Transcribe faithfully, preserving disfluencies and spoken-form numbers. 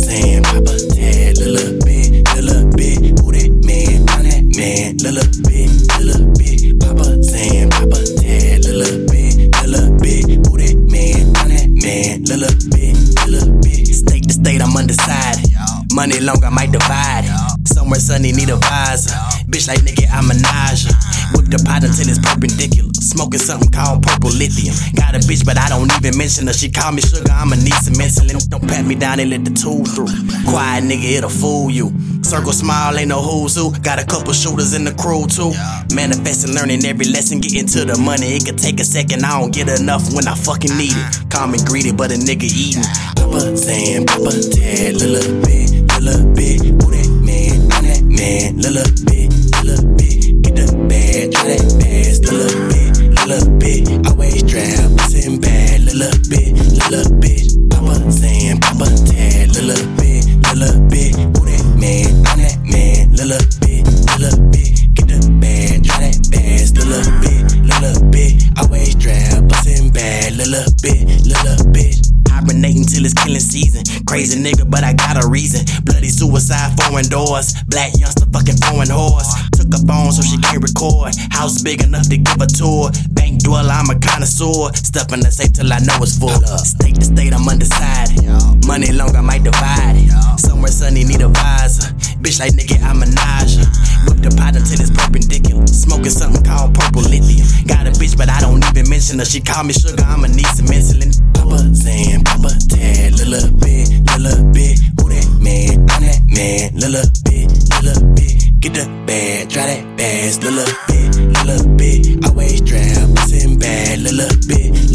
saying Papa Tad, little bit, little bit. Who that man? I'm that man, little bit, little bit. Papa saying Papa Tad, little bit, little bit. Who that man? I'm that man, little bit, little bit. State to state, I'm undecided. Money long, I might divide it. Somewhere sunny, need a visor. Bitch like nigga, I'm a Naja. Whip the pot until it's perpendicular. Smoking something called purple lithium. Got a bitch, but I don't even mention her. She call me sugar, I'ma need some insulin. Don't pat me down and let the tool through. Quiet nigga, it'll fool you. Circle smile, ain't no who's who. Got a couple shooters in the crew too. Manifesting, learning every lesson, getting to the money. It could take a second, I don't get enough when I fucking need it. Call me greedy, but a nigga eating. Papa saying, Papa Tad, little bit, little bit. Who that man? I'm that man, little bit, little bit. Get the bag, try that fast, little bit, little bit. Always trap, bustin' bad, little bit, little bit. Papa saying, Papa Tad, little bit, little bit. Who that man? I'm that man, little bit, little bit. Get the bag, try that fast, little bit, little bit. Always trap, bustin' bad, little bit, little bit. Hibernating till it's killing season. Crazy nigga, but I got a reason. Bloody suicide, foreign doors. Black youngster, fucking foreign horse. Took a phone so she can't record. House big enough to give a tour. Bank dweller, I'm a connoisseur. Stuff in the safe till I know it's full. State to state, I'm undecided. Money long, I might divide it. Somewhere sunny, need a visor. Bitch like nigga, I'm a Naja. Whip the pot until it's perpendicular. Smoking something called purple lithium. Got a bitch, but I don't even mention her. She call me sugar, I'ma need some insulin. Papa saying, Papa Tad, little bit, little bit. Who that man? I'm that man, little bit, little bit. Get the bag, try that fast, little bit, little bit. Always trap, bustin' bad, little bit.